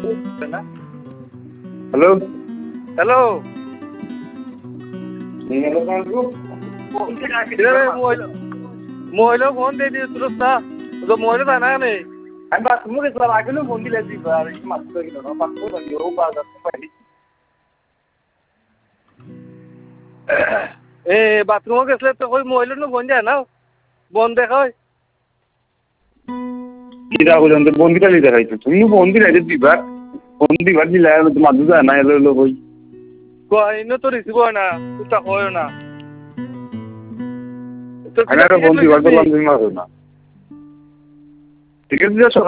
hello hello মহিলা phone দিয়ে দিয়েছিল না তো মহিলা জানা নেই আমি বাথরুমে গেছিলাম আগেও ফোন দিলে দিবার মাত্র গেল না বাথরুমে গিয়ে ও বাজার পাইলি এ বাথরুমে গেছিলে তো ওই মহিলা ফোন যায় না বন্ধ দেখা হয় কি রাখো জানতে বন্দিটা লিখে রাখছো তুমি বন্দি রাখে দিবার বন্দি দিবার দিলে মাঝে যায় না এলো বই কইনো তো রিসিভ হয় না তুই তা হয় না আমি একটা ফোন দিবার করলাম তুমি মারো না ঠিক আছে